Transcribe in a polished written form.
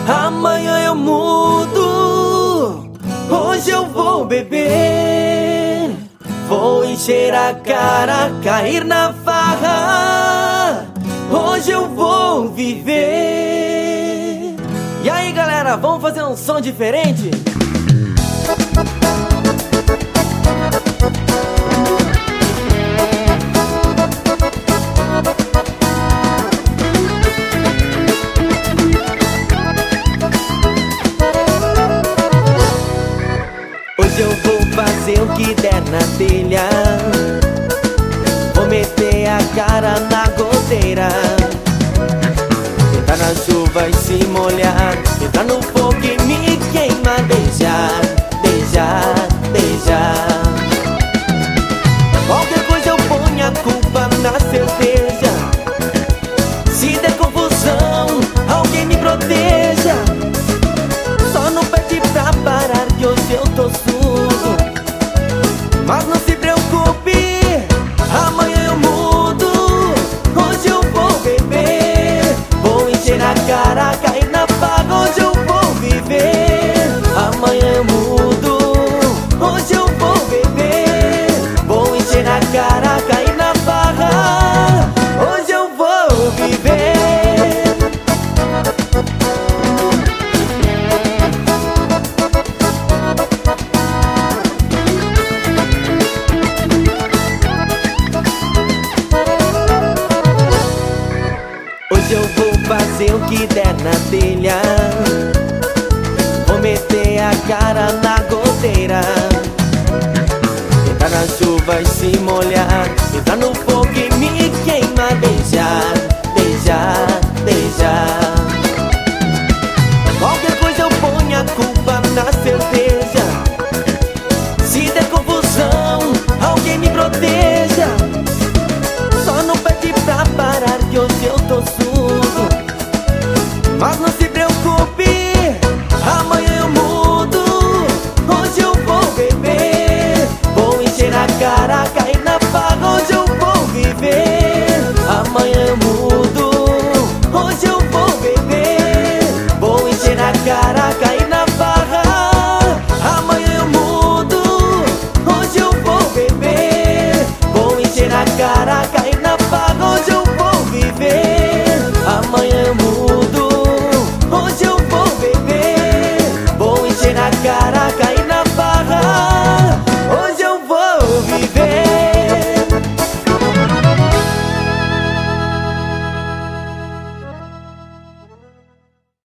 Amanhã eu mudo, hoje eu vou beber, vou encher a cara, cair na farra. Hoje eu vou viver. E aí galera, vamos fazer um som diferente? Hoje eu vou fazer o que der na telha, vou meter a cara na goteira, entrar na chuva e se molhar, entrar no fogo e me queimar, beijar, beijar, beijar. Qualquer coisa eu ponho a culpa na cerveja, se der confusão, alguém me proteja. Só não pede pra parar que hoje eu tô surdo, mas não se preocupe, amanhã eu mudo. Hoje eu vou beber, vou encher a cara, cair na farra. Hoje eu vou viver, amanhã eu mudo. Hoje eu vou beber, vou encher a cara, cair na farra. Hoje eu vou viver. Hoje eu vou fazer o que der na telha, vou meter a cara na goteira, entrar na chuva e se molhar, entrar no fogo e me queimar, beijar, beijar, beijar. Qualquer coisa eu ponho a culpa na cerveja, se der confusão, alguém me proteja. Só não pede pra parar que hoje eu tô surdo, mas não se